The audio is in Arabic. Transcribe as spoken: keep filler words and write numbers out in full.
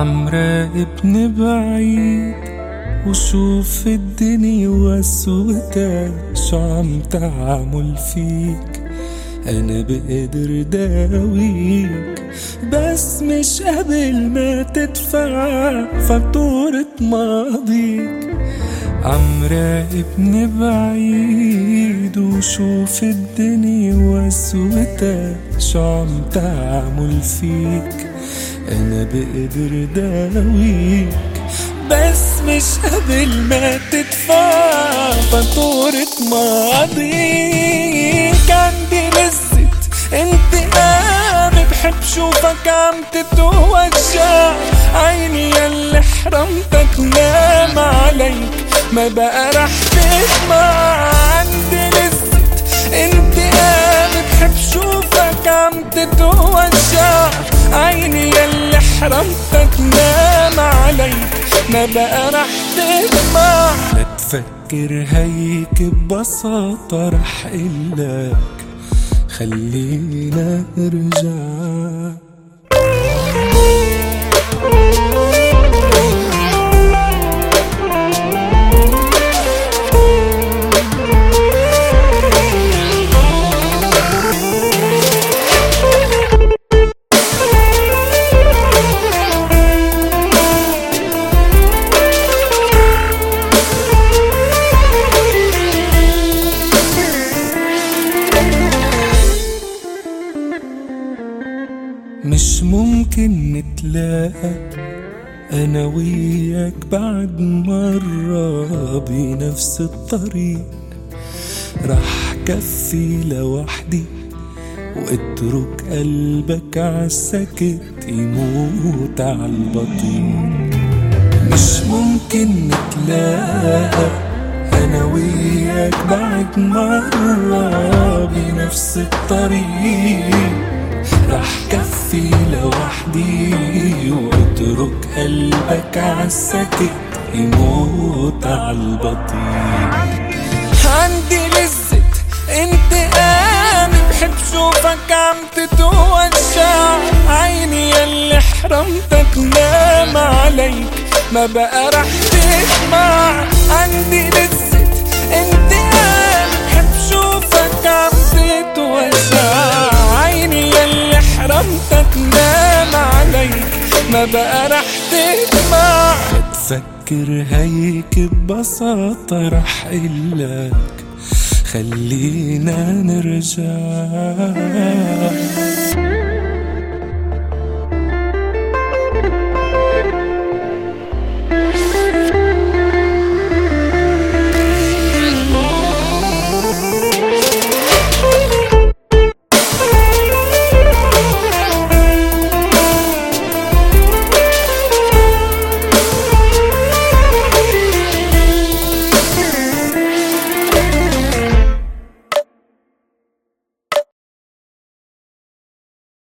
عم راقبني بعيد وشوف الدنيا وسودة شو عم تعمل فيك. أنا بقدر داويك بس مش قبل ما تدفع فاتورة ماضيك. عم راقبني بعيد وشوف الدنيا وسودة شو عم تعمل فيك. أنا بقدر داويك بس مش قبل ما تدفع فاتورة ماضيك. عندي لذة انتقام بحب شوفك عم تتوجع. عيني ياللي حرمتك نام عليك ما بقى رح تسمع. عندي لذة انتقام بحب شوفك عم تتوجع. عيني ياللي حرمتك نام عليك ما بقى رح تسمع. لا تفكر هيك ببساطة رح قلك خلينا نرجع. مش ممكن نتلاقى أنا وياك بعد مرة بنفس الطريق. رح كفي لوحدي واترك قلبك عالسكت يموت عالبطيء. مش ممكن نتلاقى أنا وياك بعد مرة بنفس الطريق. رح كفي لوحدي واترك قلبك عالسكت يموت عالبطيء. عندي لذة انتقام بحب شوفك عم تتوجع. عيني ياللي حرمتك نام عليك ما بقى رح تسمع. عندي لذة انتقام بحب شوفك عم تتوجع. عيني ياللي حرمتك نام عليك ما بقى رح تسمع. تفكر هيك ببساطة رح قلك خلينا نرجع.